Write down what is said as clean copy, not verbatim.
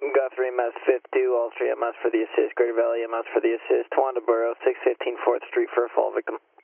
Guthrie, MS 52, all 3 MS for the assist, Greater Valley, MS for the assist, Towanda Borough, 615 4th Street for a fall victim.